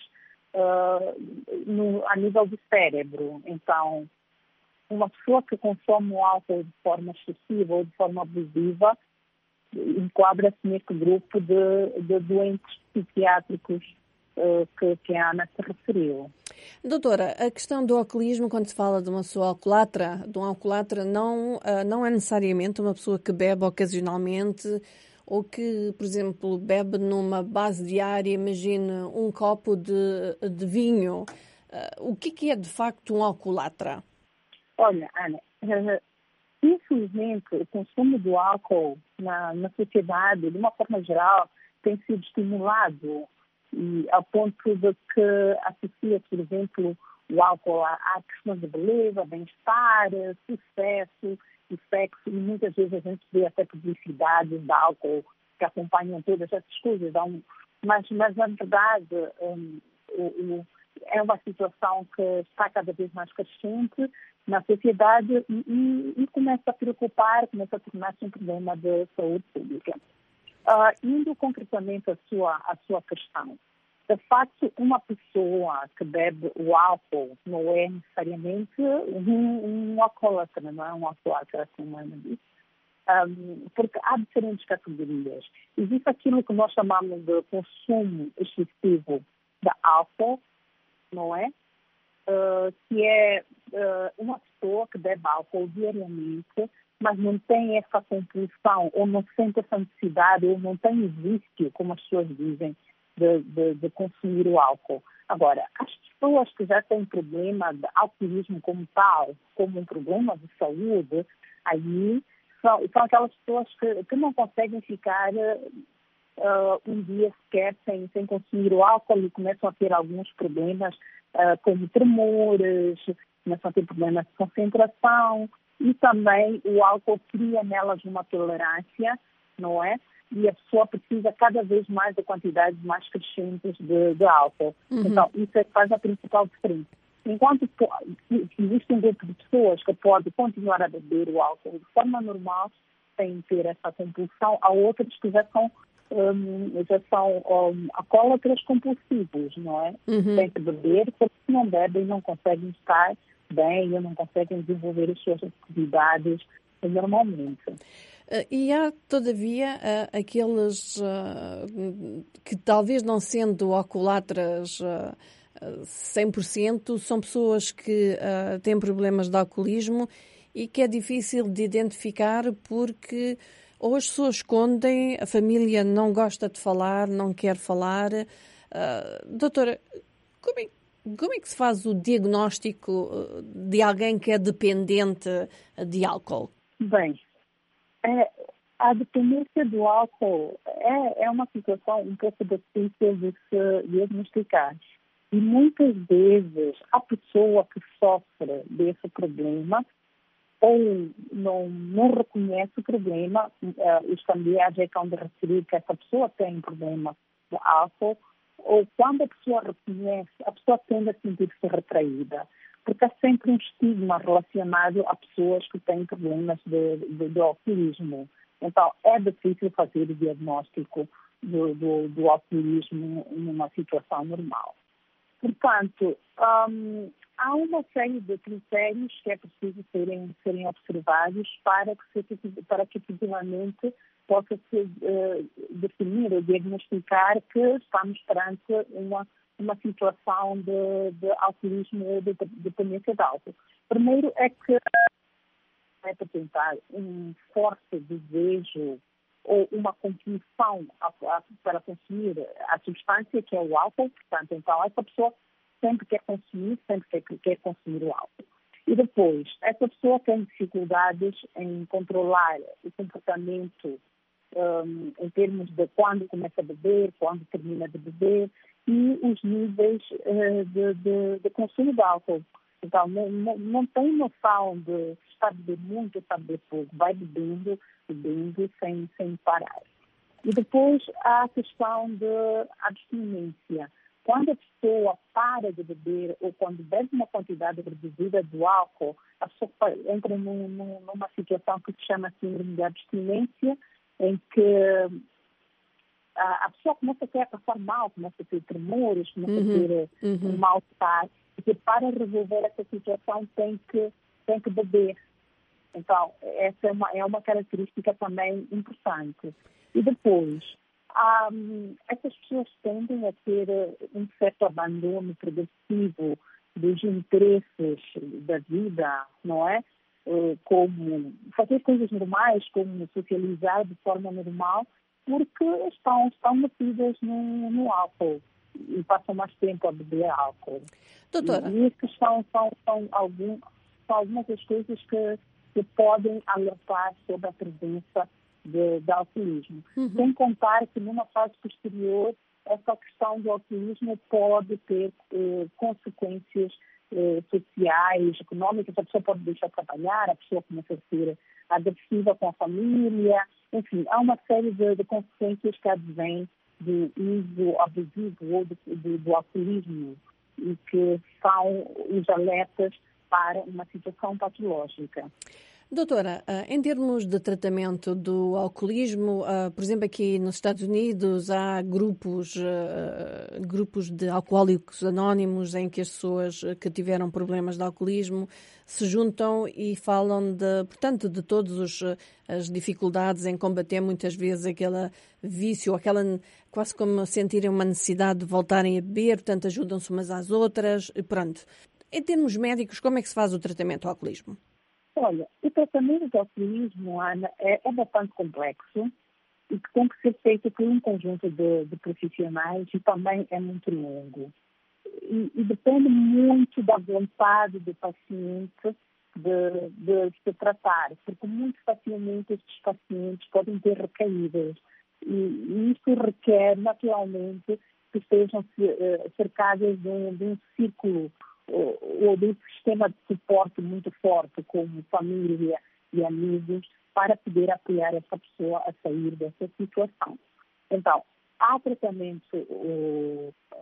a nível do cérebro. Então, uma pessoa que consome o álcool de forma excessiva ou de forma abusiva enquadra-se neste grupo de doentes psiquiátricos que a Ana se referiu. Doutora, a questão do alcoolismo, quando se fala de uma pessoa alcoólatra, não é necessariamente uma pessoa que bebe ocasionalmente ou que, por exemplo, bebe numa base diária, imagine um copo de vinho. O que é de facto um alcoólatra? Olha, Ana, infelizmente o consumo do álcool na sociedade, de uma forma geral, tem sido estimulado, e ao ponto de que associa, por exemplo, o álcool a questões de beleza, bem-estar, sucesso e sexo, e muitas vezes a gente vê até publicidades de álcool que acompanham todas essas coisas. Mas na verdade, é uma situação que está cada vez mais crescente na sociedade e começa a preocupar, começa a tornar-se um problema de saúde pública. Indo concretamente à sua questão, de facto, uma pessoa que bebe o álcool não é necessariamente um alcoólatra, não é um alcoólatra, como a Ana disse, porque há diferentes categorias. Existe aquilo que nós chamamos de consumo excessivo de álcool, não é? Que é uma pessoa que bebe álcool diariamente, mas não tem essa compulsão, ou não sente essa necessidade, ou não tem o vício, como as pessoas dizem, de consumir o álcool. Agora, as pessoas que já têm problema de alcoolismo como tal, como um problema de saúde, aí são aquelas pessoas que não conseguem ficar um dia sequer sem consumir o álcool e começam a ter alguns problemas como tremores, começam a ter problemas de concentração, e também o álcool cria nelas uma tolerância, não é? E a pessoa precisa cada vez mais de quantidades mais crescentes de álcool. Uhum. Então, isso é que faz a principal diferença. Enquanto existe um grupo de pessoas que pode continuar a beber o álcool de forma normal, sem ter essa compulsão, há outros que já são alcoólatras compulsivos, não é? Têm que beber, porque se não bebem não conseguem estar bem, ou não conseguem desenvolver as suas atividades normalmente. E há, todavia, aqueles que, talvez não sendo alcoólatras 100%, são pessoas que têm problemas de alcoolismo e que é difícil de identificar porque ou as pessoas escondem, a família não gosta de falar, não quer falar. Doutora, como é que se faz o diagnóstico de alguém que é dependente de álcool? Bem, a dependência do álcool é uma situação um pouco difícil de se diagnosticar. E muitas vezes a pessoa que sofre desse problema ou não reconhece o problema, os familiares é que vão referir que essa pessoa tem um problema de álcool, ou quando a pessoa reconhece, a pessoa tende a sentir-se retraída, porque há sempre um estigma relacionado a pessoas que têm problemas de alcoolismo. Então, é difícil fazer o diagnóstico do alcoolismo numa situação normal. Portanto, há uma série de critérios que é preciso serem observados para que efetivamente possa-se definir ou diagnosticar que estamos perante uma situação de alcoolismo ou de dependência de álcool. Primeiro é que é apresentar um forte desejo ou uma compulsão para consumir a substância que é o álcool. Portanto, então, essa pessoa sempre quer consumir o álcool. E depois, essa pessoa tem dificuldades em controlar o comportamento em termos de quando começa a beber, quando termina de beber e os níveis de consumo de álcool. Então, não tem noção de estar a beber muito ou estar a beber pouco. Vai bebendo sem parar. E depois há a questão de abstinência. Quando a pessoa para de beber ou quando bebe uma quantidade reduzida do álcool, a pessoa entra numa situação que se chama síndrome de abstinência, em que a pessoa começa a passar mal, começa a ter tremores, começa a ter um mal-estar, e para resolver essa situação tem que beber. Então, essa é uma característica também importante. E depois, essas pessoas tendem a ter um certo abandono progressivo dos interesses da vida, não é? Como fazer coisas normais, como socializar de forma normal, porque estão metidas no álcool e passam mais tempo a beber álcool. Doutora. E essas são algumas das coisas que podem alertar sobre a presença de alcoolismo. Sem contar que numa fase posterior, essa questão do alcoolismo pode ter consequências sociais, económicas, a pessoa pode deixar de trabalhar, a pessoa começa a ser agressiva com a família, enfim, há uma série de consequências que advêm do uso abusivo ou do alcoolismo e que são os alertas para uma situação patológica. Doutora, em termos de tratamento do alcoolismo, por exemplo, aqui nos Estados Unidos há grupos de alcoólicos anónimos em que as pessoas que tiveram problemas de alcoolismo se juntam e falam portanto, de todas as dificuldades em combater muitas vezes aquele vício, aquela quase como sentirem uma necessidade de voltarem a beber, portanto ajudam-se umas às outras, pronto. Em termos médicos, como é que se faz o tratamento ao alcoolismo? Olha, o tratamento do alcoolismo, Ana, é bastante complexo e que tem que ser feito por um conjunto de profissionais e também é muito longo. E depende muito da vontade do paciente de se tratar, porque muito facilmente estes pacientes podem ter recaídas e isso requer naturalmente que estejam cercadas de um círculo ou de um sistema de suporte muito forte, como família e amigos, para poder apoiar essa pessoa a sair dessa situação. Então, há tratamento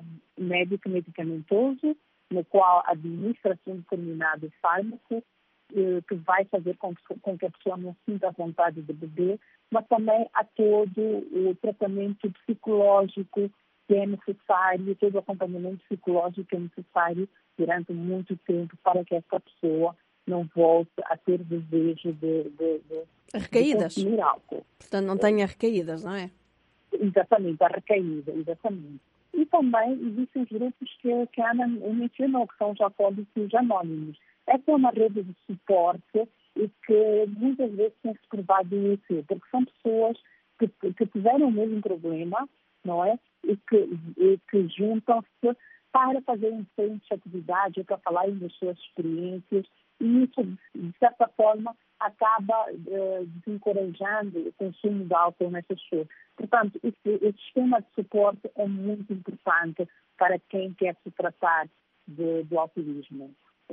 médico-medicamentoso, no qual administra-se um determinado fármaco que vai fazer com que a pessoa não sinta vontade de beber, mas também a todo o tratamento psicológico que é necessário, todo o acompanhamento psicológico que é necessário durante muito tempo para que essa pessoa não volte a ter desejo de consumir álcool. Portanto, não tenha recaídas, não é? Exatamente, a recaída, exatamente. E também existem os grupos que a Ana mencionou, que são os alcoólicos anónimos. Essa é uma rede de suporte e que muitas vezes tem se provado útil, porque são pessoas que tiveram o mesmo problema, não é? E que juntam-se para fazerem diferentes atividades, para falarem das suas experiências, e isso, de certa forma, acaba desencorajando o consumo de álcool nessas pessoas. Portanto, esse sistema de suporte é muito importante para quem quer se tratar do alcoolismo.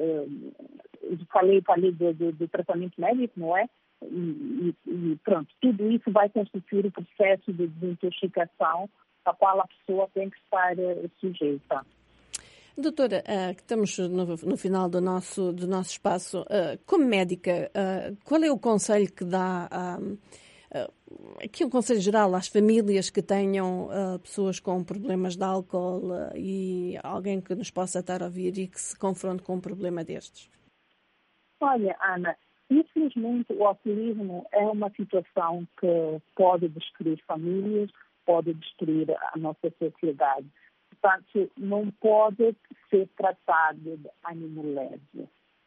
Falei do tratamento médico, não é? E pronto, tudo isso vai constituir o processo de desintoxicação a qual a pessoa tem que estar sujeita. Doutora, estamos no final do nosso espaço. Como médica, qual é o conselho que dá, aqui um conselho geral às famílias que tenham pessoas com problemas de álcool e alguém que nos possa estar a ouvir e que se confronte com um problema destes? Olha, Ana, infelizmente o alcoolismo é uma situação que pode destruir famílias, pode destruir a nossa sociedade. Portanto, não pode ser tratado de ânimo leve.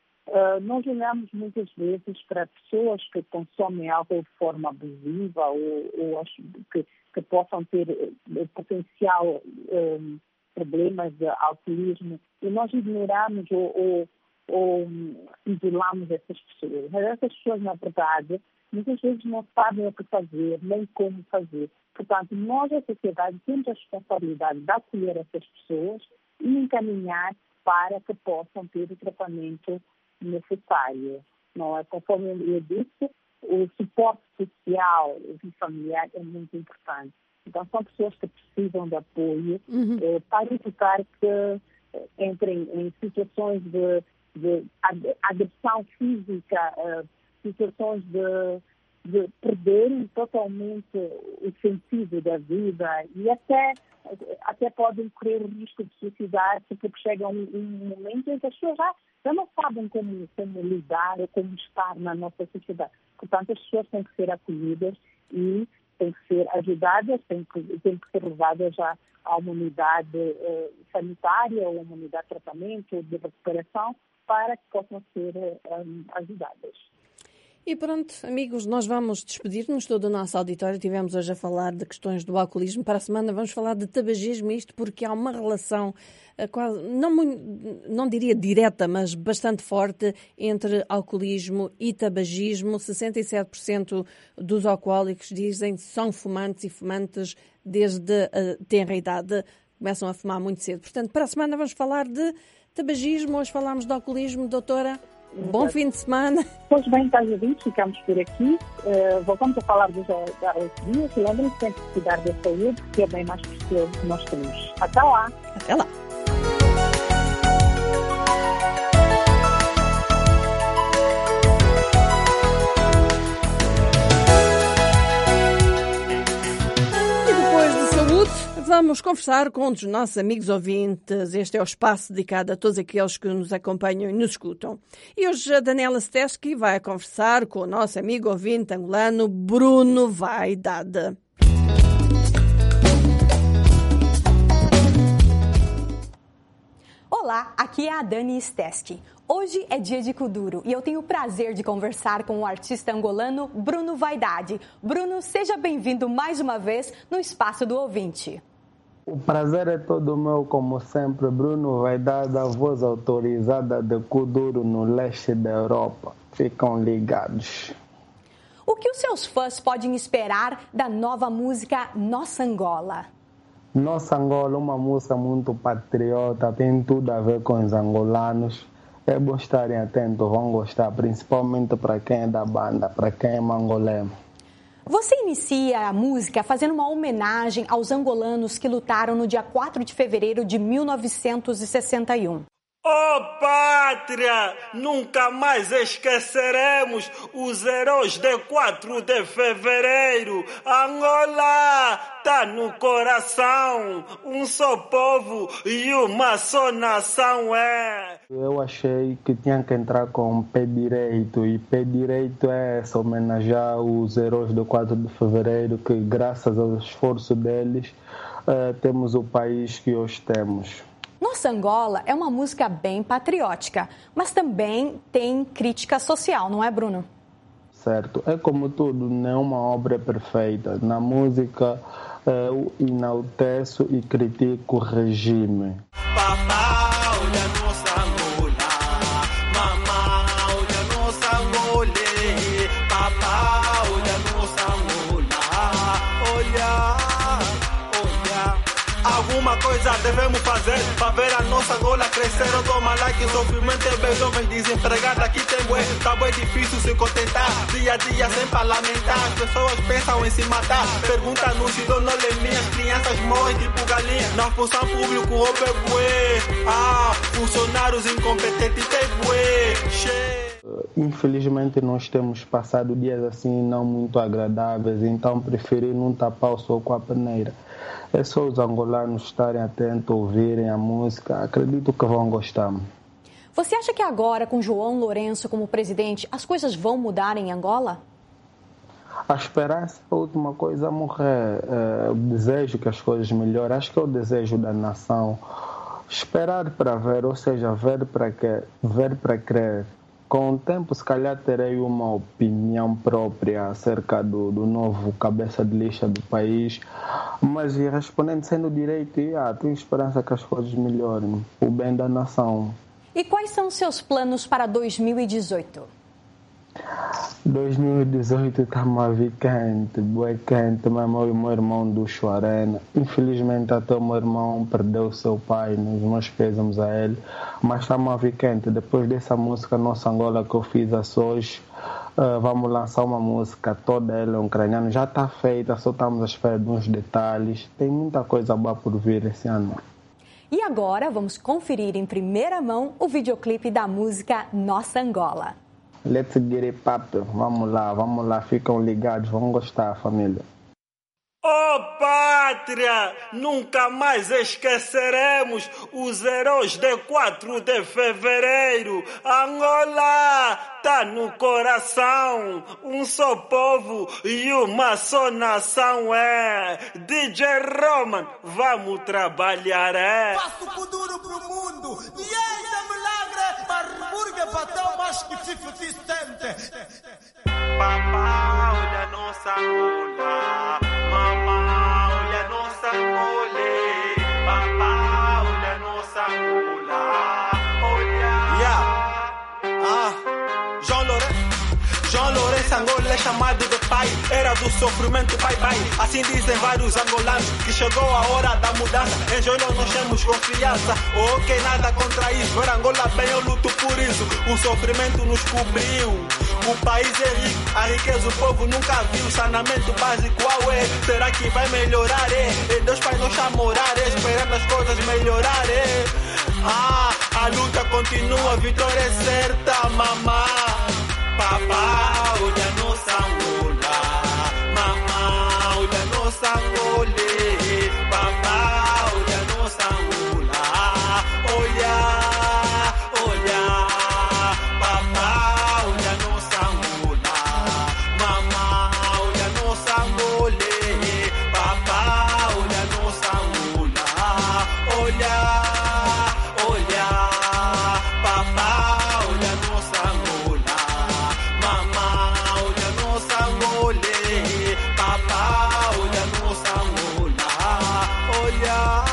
Nós olhamos muitas vezes para pessoas que consomem álcool de forma abusiva ou que possam ter potencial problemas de alcoolismo e nós ignoramos ou isolamos essas pessoas. Mas essas pessoas, na verdade, muitas vezes não sabem o que fazer, nem como fazer. Portanto, nós, a sociedade, temos a responsabilidade de acolher essas pessoas e encaminhar para que possam ter o tratamento necessário. Não é? Conforme eu disse, o suporte social e familiar é muito importante. Então, são pessoas que precisam de apoio para evitar que entrem em situações de agressão física, situações de perderem totalmente o sentido da vida e até podem correr o risco de suicidar-se, porque chega um momento em que as pessoas já não sabem como lidar ou como estar na nossa sociedade. Portanto, as pessoas têm que ser acolhidas e têm que ser ajudadas, têm que ser levadas a uma unidade sanitária ou uma unidade de tratamento, de recuperação, para que possam ser ajudadas. E pronto, amigos, nós vamos despedir-nos todo o nosso auditório. Tivemos hoje a falar de questões do alcoolismo. Para a semana vamos falar de tabagismo, isto porque há uma relação quase, não diria direta, mas bastante forte entre alcoolismo e tabagismo. 67% dos alcoólicos dizem que são fumantes e fumantes desde a tenra idade. Começam a fumar muito cedo. Portanto, para a semana vamos falar de tabagismo. Hoje falámos de alcoolismo, doutora. Bom fim de semana. Pois bem, caros ouvintes, ficamos por aqui. Voltamos a falar dos dias. Lembrem-se sempre de cuidar da saúde, que é bem mais precioso que nós temos. Até lá. Até lá. Vamos conversar com um dos nossos amigos ouvintes. Este é o espaço dedicado a todos aqueles que nos acompanham e nos escutam. E hoje a Daniela Stesky vai conversar com o nosso amigo ouvinte angolano Bruno Vaidade. Olá, aqui é a Dani Stesky. Hoje é dia de Kuduro e eu tenho o prazer de conversar com o artista angolano Bruno Vaidade. Bruno, seja bem-vindo mais uma vez no Espaço do Ouvinte. O prazer é todo meu, como sempre. Bruno Vaidade, a voz autorizada de Kuduro no leste da Europa. Ficam ligados. O que os seus fãs podem esperar da nova música Nossa Angola? Nossa Angola é uma música muito patriota, tem tudo a ver com os angolanos. É bom estarem atentos, vão gostar, principalmente para quem é da banda, para quem é mangolé. Você inicia a música fazendo uma homenagem aos angolanos que lutaram no dia 4 de fevereiro de 1961. Oh pátria, nunca mais esqueceremos os heróis de 4 de fevereiro. Angola tá no coração, um só povo e uma só nação é. Eu achei que tinha que entrar com pé direito, e pé direito é homenagear os heróis do 4 de fevereiro, que graças ao esforço deles temos o país que hoje temos. Nossa Angola é uma música bem patriótica, mas também tem crítica social, não é, Bruno? Certo. É como tudo, nenhuma obra é perfeita. Na música, eu enalteço e critico o regime. Papá, olha nossa Angola. Mamá, olha nossa Angola. Papá, olha nossa Angola. Olha. Alguma coisa devemos fazer para ver a nossa Angola crescer. Ou toma lá que o sofrimento é bem. Jovens desempregados aqui tem bué. Tá bem difícil se contentar. Dia a dia sem parlamentar. As pessoas pensam em se matar. Pergunta-nos se não lê minhas crianças morrem tipo galinha. Na função pública o é bué. Funcionários incompetentes tem bué. Infelizmente nós temos passado dias assim não muito agradáveis. Então preferi não tapar o sol com a peneira. É só os angolanos estarem atentos, ouvirem a música. Acredito que vão gostar. Você acha que agora, com João Lourenço como presidente, as coisas vão mudar em Angola? A esperança é a última coisa a morrer. Eu desejo que as coisas melhorem. Acho que é o desejo da nação. Esperar para ver, ou seja, ver para crer. Com o tempo, se calhar, terei uma opinião própria acerca do novo cabeça de lixa do país. Mas, respondendo sendo direito, tenho esperança que as coisas melhorem. O bem da nação. E quais são os seus planos para 2018? 2018 está mais quente, bem quente, mas meu irmão do Chuarena. Infelizmente até o meu irmão perdeu seu pai, nos meus pésamos a ele, mas está mais quente. Depois dessa música Nossa Angola que eu fiz a hoje, vamos lançar uma música, toda ela ucraniana, já está feita, só estamos à espera de uns detalhes. Tem muita coisa boa por vir esse ano. E agora vamos conferir em primeira mão o videoclipe da música Nossa Angola. Let's get it papo. Vamos lá, ficam ligados, vão gostar, família. Oh pátria, nunca mais esqueceremos os heróis de 4 de fevereiro. Angola tá no coração, um só povo e uma só nação é. DJ Roman, vamos trabalhar é. Passo o duro pro mundo, e esse é milagre, barburga bateu mais que 50 cent. Papá, olha nossa Angola. Mamá, olha nossa Angola. Papá, olha nossa Angola. João Lourenço Angola é chamado de pai. Era do sofrimento, pai. Assim dizem vários angolanos, que chegou a hora da mudança. Em João nós temos confiança. Ok, nada contra isso. Ver Angola bem, eu luto por isso. O sofrimento nos cobriu. O país é rico, a riqueza o povo nunca viu. Saneamento básico, será que vai melhorar? E Deus Pai nos chamorar, esperando as coisas melhorar. A luta continua, a vitória é certa, mamá. Papá, olha nossa Angola. Mamá, olha nossa Angola. Papá, olha nossa Angola. Olha, papá, olha nossa Angola. Mamá, olha nossa Angola. Papá, olha nossa Angola. Olha, papá, olha nossa Angola. Mamá, olha nossa Angola. Papá, olha nossa Angola. Olha.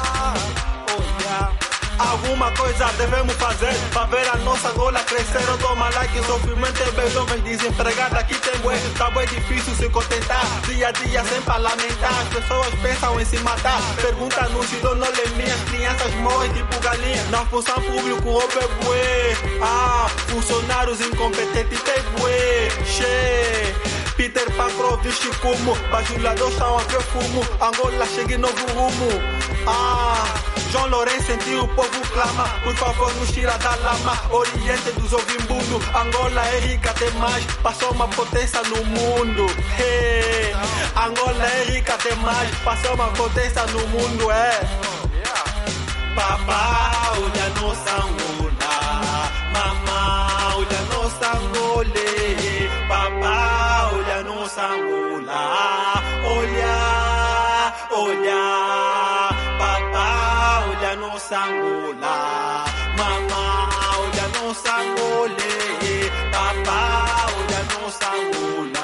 Alguma coisa devemos fazer para ver a nossa Angola crescer. Ou toma lá que o sofrimento é bem. Jovens desempregados aqui tem bué. Tá bem difícil se contentar. Dia a dia sem parlamentar. As pessoas pensam em se matar. Pergunta-nos se não lê minhas crianças morrem tipo galinha. Na função pública o é bué. Funcionários incompetentes tem bué. Peter Pacro viste como bajuladores estão a ver fumo. Angola chega em novo rumo. João Lourenço sentiu o povo clama, por favor nos tira da lama. Oriente dos Ovimbundo, Angola é rica demais, passou uma potência no mundo. Hey, Angola é rica demais, passou uma potência no mundo, Papá, olha nossa Angola, mamá, olha nossa Angola, papá, olha nossa Angola, olha, olha, papá, olha nossa Angola, mamá, olha nossa Angola, papá, olha nossa Angola,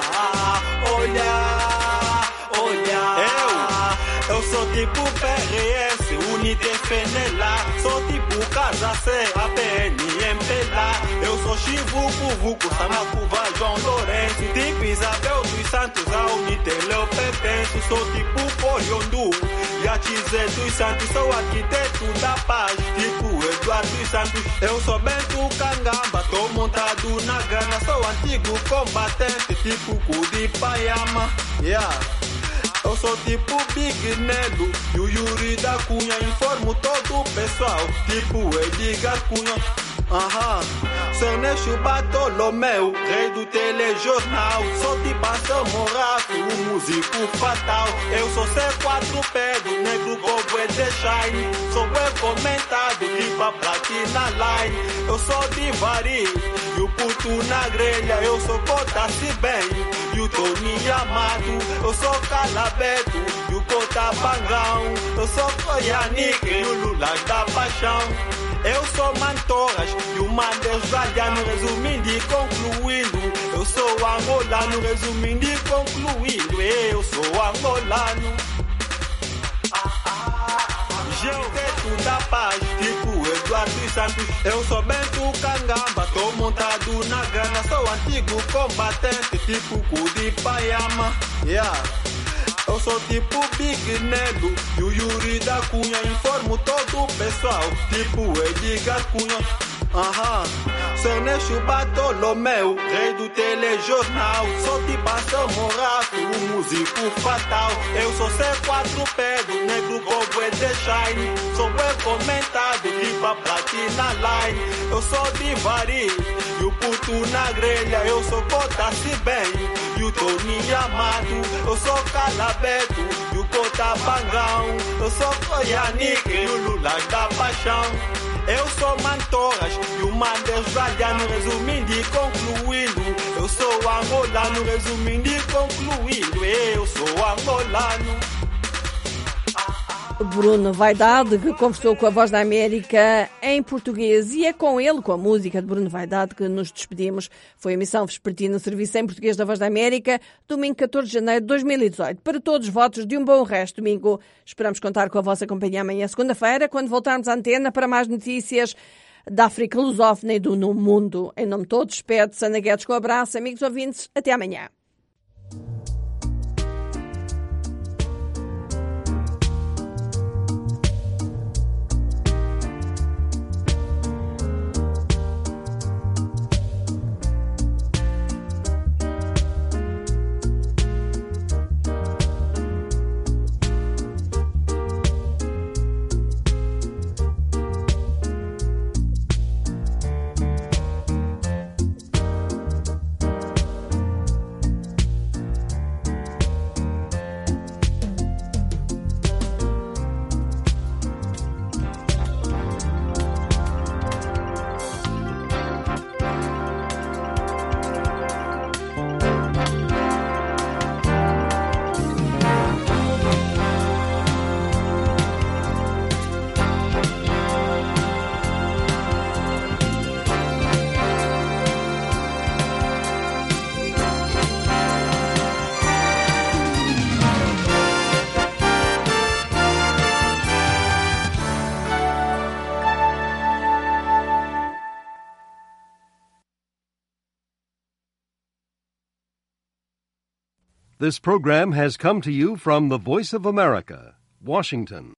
olha, olha. Eu sou tipo PRS, Unidefenela, sou tipo Casa C, APNMP lá. Eu sou Chivuco, Samacuva, João Lourenço, tipo Isabel dos Santos, a Unitele eu pertenço. Sou tipo Coriondu, Yatize dos Santos, sou arquiteto da paz, tipo Eduardo dos Santos. Eu sou Bento Cangamba, tô montado na grana, sou antigo combatente, tipo Cudi Payama, Eu sou tipo Big Nelo e o Yuri da Cunha, informo todo o pessoal, tipo Edgar Cunha. Sou Neixo Bartolomeu, rei do telejornal. Sou tipo Samorato, o músico fatal. Eu sou C4 Pedro, negro como de Shine. Sou bem comentado, tipo a Platina Line. Eu sou Divari e o puto na grelha. Eu sou Cota-se bem e o Tony Amado. Eu sou Calabeto e o Cota Bangão. Eu sou Koyanik e o Lula da Paixão. Eu sou Mantoras e o Mandes Radiano, resumindo e concluindo. Eu sou angolano, resumindo e concluindo. Eu sou angolano. Geoteto da paz, tipo Eduardo dos Santos. Eu sou Bento Cangamba, tô montado na grana. Sou antigo combatente, tipo Cudi Payama. Eu sou tipo Big Nelo e o Yuri da Cunha, informo todo o pessoal, tipo Edgar Cunha. Sou Neixo Bartolomeu, rei do telejornal. Sou tipo Samorato, o músico fatal. Eu sou C4 Pedro, negro como de Shine. Sou bem comentado, tipo a Platina Line. Eu sou Divari e o puto na grelha. Eu sou Cota-se bem e o Tony Amado. Eu sou Calabeto e o Cota Bangão. Eu sou Koyanik e o Lula da Paixão. Eu sou Mantoras e o Mandes Radiano, resumindo e concluindo. Eu sou angolano, resumindo e concluindo. Eu sou angolano. Bruno Vaidade, que conversou com a Voz da América em português, e é com ele, com a música de Bruno Vaidade, que nos despedimos. Foi a emissão vespertina no serviço em português da Voz da América, domingo 14 de janeiro de 2018. Para todos, votos de um bom resto de domingo. Esperamos contar com a vossa companhia amanhã, segunda-feira, quando voltarmos à antena para mais notícias da África lusófona e do mundo. Em nome de todos, despede-se Ana Guedes com um abraço. Amigos ouvintes, até amanhã. This program has come to you from the Voice of America, Washington.